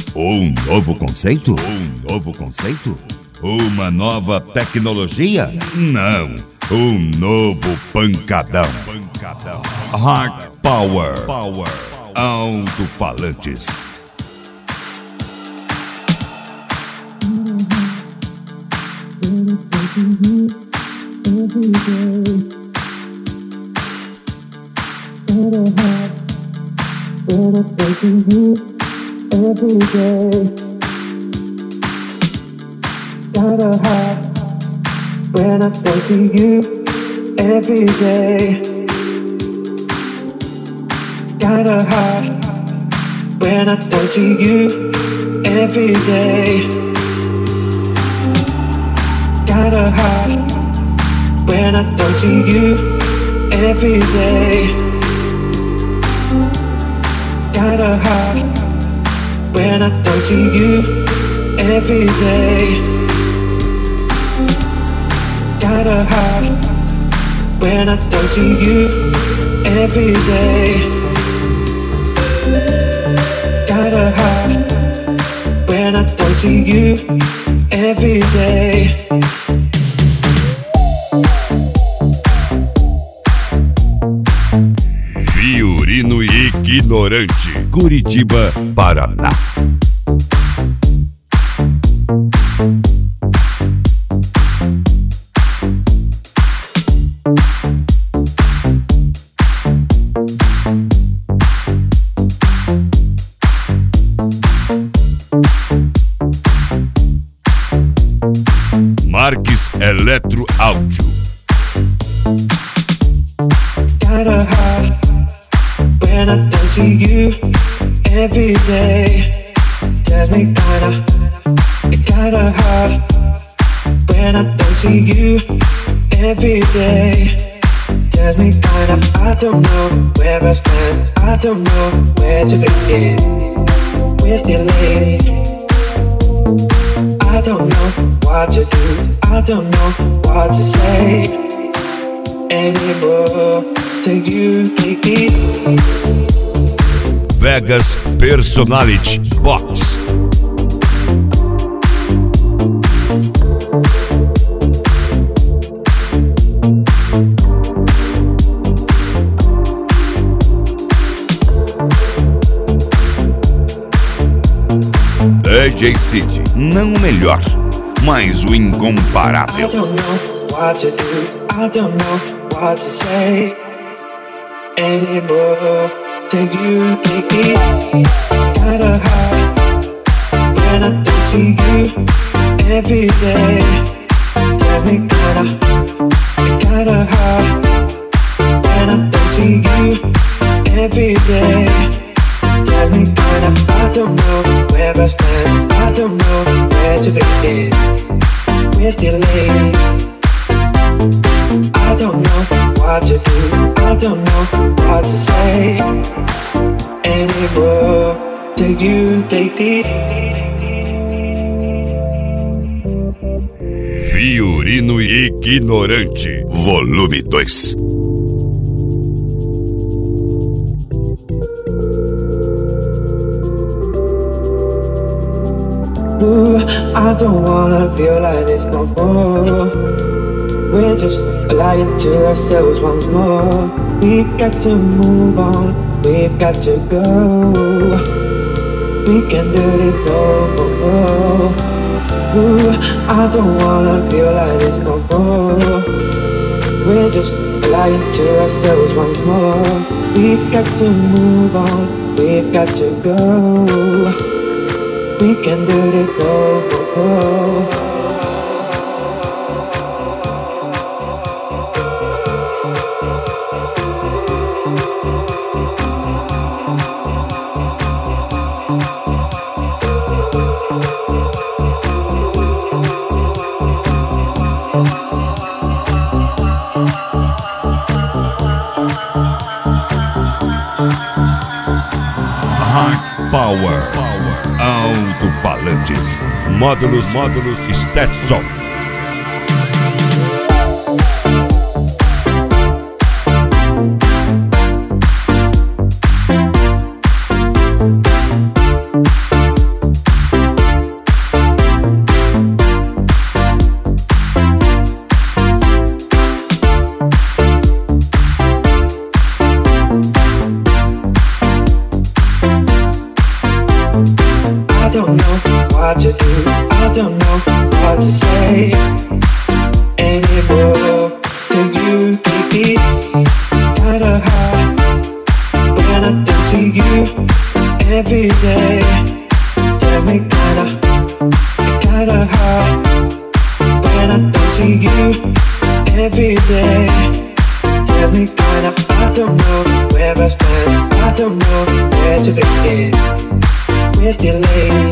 Um novo conceito? Um novo conceito? Uma nova tecnologia? Não, um novo pancadão. Hard Power. Alto-falantes. Every day, got a heart when I think of you. Every day, got a heart when I think of you. Every day, got a heart when I think of you. Every day, got a heart when I think of you. Every day, got a heart when I think of you. Every day, got a heart when I think of you. Every day. Fiorino Ignorante, Curitiba, Paraná. Marques Eletro Áudio. Got a heart when I think of you. Every day, tell me kinda. It's got a heart when I think of you. Every day, tell me kinda. I don't know where I stand. I don't know where to begin with your lady. I don't know what to do. I don't know what to say anymore. Do you take it? Vegas Personality Box. DJ City, não o melhor, mas o incomparável. I don't know what to do. I don't know what to say anymore. Do you take it? It's got a heart when I think of you. Every day, tell me kinda. It's got a heart when I think of you. Every day, tell me kinda. I don't know where I stand. I don't know where to begin with your lady. I don't know what to do. I don't know what to say anymore. Do you take it? Fiorino Ignorante, volume 2. Ooh, I don't wanna feel like this no more. We're just lying to ourselves once more. We've got to move on, we've got to go. We can't do this no more. Ooh, I don't wanna feel like this no more. We're just lying to ourselves once more. We've got to move on, we've got to go. We can't do this no more. Power. Alto-falantes. Módulos Stetson. I don't know what to do, I don't know what to say anymore to you, baby. It's kinda hard when I don't see you every day. Tell me it's kinda hard when I don't see you every day. Tell me I don't know where I stand, I don't know where to begin with you, lady.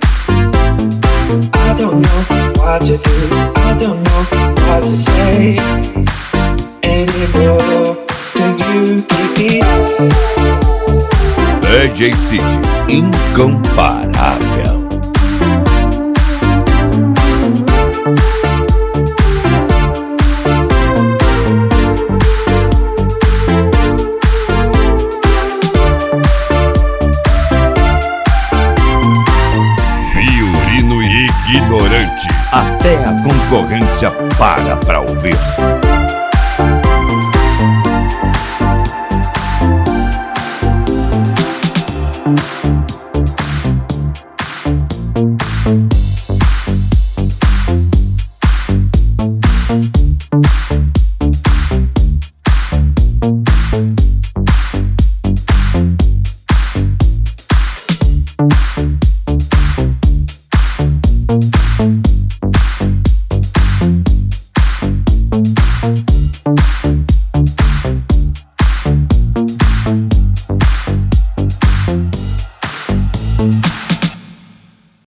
I don't know what to do, I don't know what to say anymore to you, baby. DJ Cid, incomparável. Fiorino ignorante, até a concorrência para pra ouvir.